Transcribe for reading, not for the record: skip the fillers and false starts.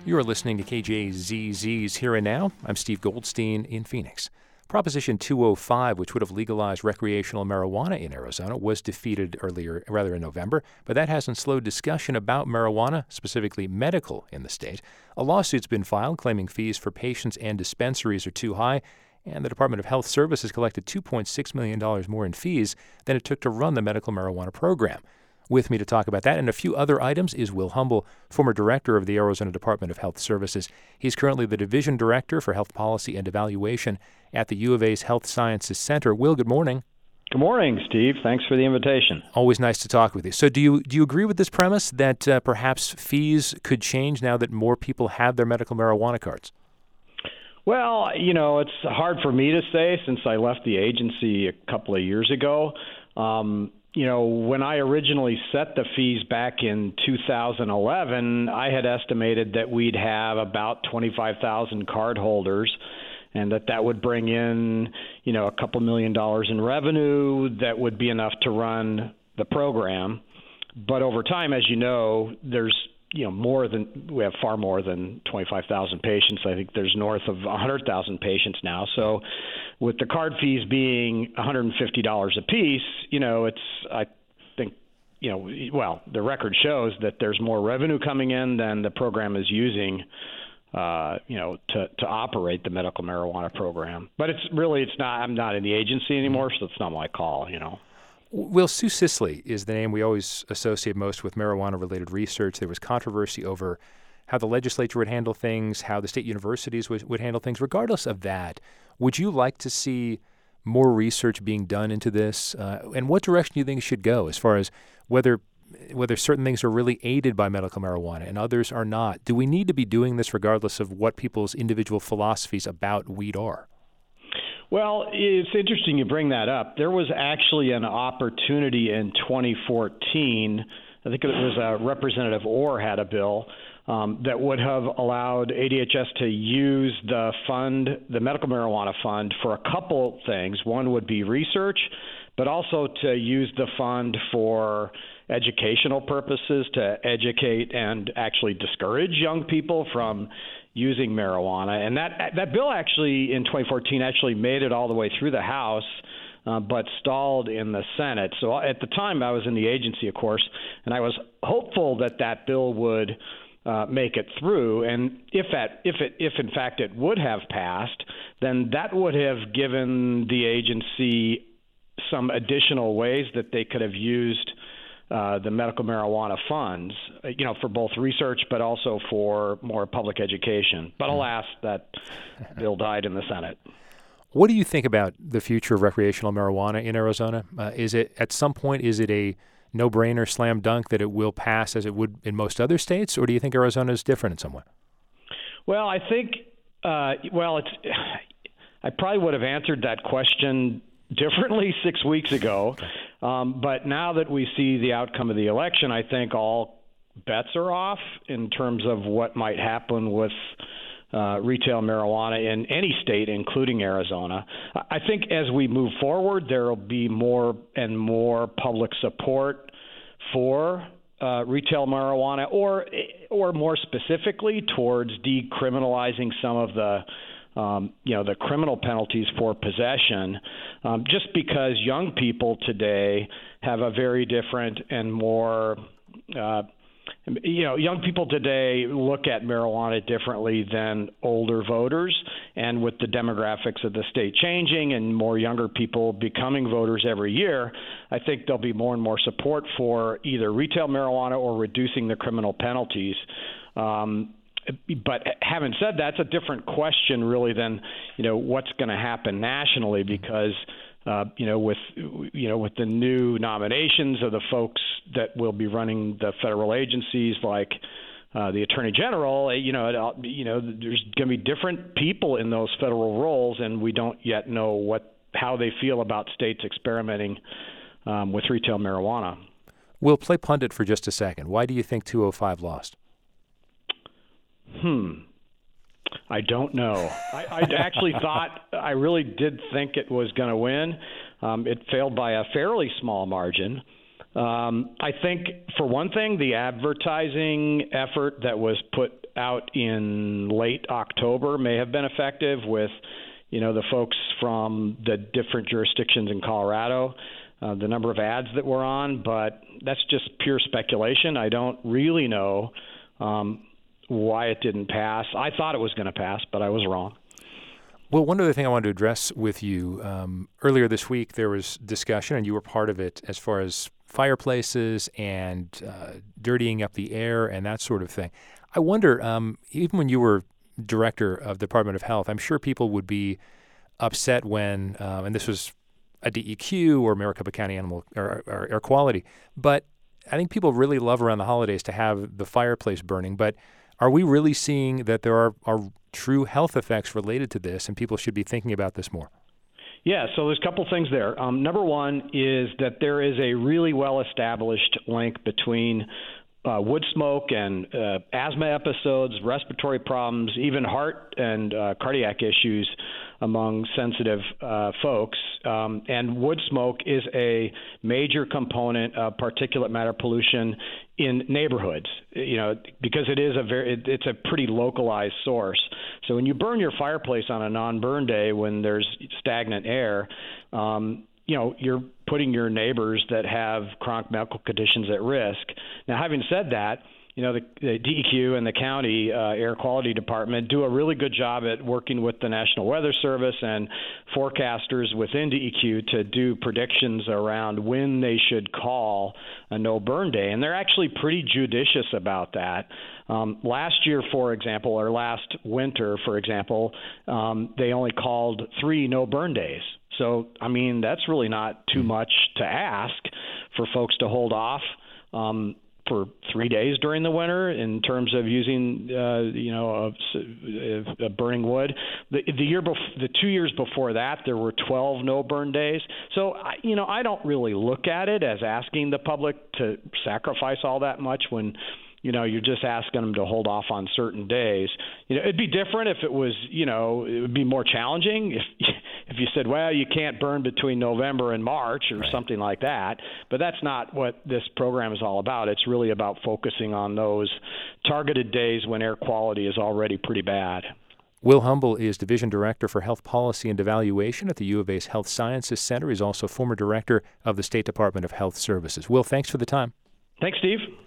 You are listening to KJZZ's Here and Now. I'm Steve Goldstein in Phoenix. Proposition 205, which would have legalized recreational marijuana in Arizona, was defeated in November, but that hasn't slowed discussion about marijuana, specifically medical, in the state. A lawsuit's been filed claiming fees for patients and dispensaries are too high, and the Department of Health Services collected $2.6 million more in fees than it took to run the medical marijuana program. With me to talk about that and a few other items is Will Humble, former director of the Arizona Department of Health Services. He's currently the division director for health policy and evaluation at the U of A's Health Sciences Center. Will, good morning. Good morning, Steve. Thanks for the invitation. Always nice to talk with you. So do you agree with this premise that perhaps fees could change now that more people have their medical marijuana cards? Well, it's hard for me to say since I left the agency a couple of years ago. When I originally set the fees back in 2011, I had estimated that we'd have about 25,000 cardholders and that would bring in, a couple $1 million in revenue that would be enough to run the program. But over time, as you know, there's we have far more than 25,000 patients. I think there's north of 100,000 patients now. So with the card fees being $150 a piece, I think, the record shows that there's more revenue coming in than the program is using, to operate the medical marijuana program. But I'm not in the agency anymore, so it's not my call, Will, Sue Sisley is the name we always associate most with marijuana-related research. There was controversy over how the legislature would handle things, how the state universities would handle things. Regardless of that, would you like to see more research being done into this? And what direction do you think it should go as far as whether certain things are really aided by medical marijuana and others are not? Do we need to be doing this regardless of what people's individual philosophies about weed are? Well, it's interesting you bring that up. There was actually an opportunity in 2014. I think it was Representative Orr had a bill that would have allowed ADHS to use the medical marijuana fund for a couple things. One would be research, but also to use the fund for educational purposes, to educate and actually discourage young people from using marijuana. And that bill actually in 2014 actually made it all the way through the House, but stalled in the Senate. So at the time I was in the agency, of course, and I was hopeful that bill would make it through. And if in fact it would have passed, then that would have given the agency some additional ways that they could have used the medical marijuana funds, for both research but also for more public education. But alas, that bill died in the Senate. What do you think about the future of recreational marijuana in Arizona? Is it a no-brainer, slam dunk that it will pass as it would in most other states, or do you think Arizona is different in some way? Well, I think, I probably would have answered that question differently 6 weeks ago. But now that we see the outcome of the election, I think all bets are off in terms of what might happen with retail marijuana in any state, including Arizona. I think as we move forward, there will be more and more public support for retail marijuana, or more specifically towards decriminalizing some of the criminal penalties for possession, just because young people today have a very different and more, young people today look at marijuana differently than older voters. And with the demographics of the state changing and more younger people becoming voters every year, I think there'll be more and more support for either retail marijuana or reducing the criminal penalties. But having said that, it's a different question really than, what's going to happen nationally, because, with the new nominations of the folks that will be running the federal agencies like the Attorney General, there's going to be different people in those federal roles, and we don't yet know how they feel about states experimenting with retail marijuana. We'll play pundit for just a second. Why do you think 205 lost? I don't know. I really did think it was going to win. It failed by a fairly small margin. I think, for one thing, the advertising effort that was put out in late October may have been effective with, the folks from the different jurisdictions in Colorado, the number of ads that were on, but that's just pure speculation. I don't really know why it didn't pass. I thought it was going to pass, but I was wrong. Well, one other thing I wanted to address with you, earlier this week there was discussion, and you were part of it, as far as fireplaces and dirtying up the air and that sort of thing. I wonder, even when you were director of the Department of Health, I'm sure people would be upset when, and this was a DEQ or Maricopa County Animal or Air Quality, but I think people really love around the holidays to have the fireplace burning. But are we really seeing that there are true health effects related to this, and people should be thinking about this more? Yeah, so there's a couple things there. Number one is that there is a really well-established link between wood smoke and asthma episodes, respiratory problems, even heart and cardiac issues among sensitive folks. And wood smoke is a major component of particulate matter pollution in neighborhoods, because it's a pretty localized source. So when you burn your fireplace on a non-burn day when there's stagnant air, you're putting your neighbors that have chronic medical conditions at risk. Now, having said that, the DEQ and the county air quality department do a really good job at working with the National Weather Service and forecasters within DEQ to do predictions around when they should call a no burn day. And they're actually pretty judicious about that. Last year, for example, or last winter, for example, they only called 3 no burn days. So, that's really not too much to ask for folks to hold off for 3 days during the winter in terms of using, burning wood. The 2 years before that, there were 12 no burn days. So, I don't really look at it as asking the public to sacrifice all that much when you're just asking them to hold off on certain days. It'd be different if it was, it would be more challenging if you said, well, you can't burn between November and March or something like that. But that's not what this program is all about. It's really about focusing on those targeted days when air quality is already pretty bad. Will Humble is Division Director for Health Policy and Evaluation at the U of A's Health Sciences Center. He's also former Director of the State Department of Health Services. Will, thanks for the time. Thanks, Steve.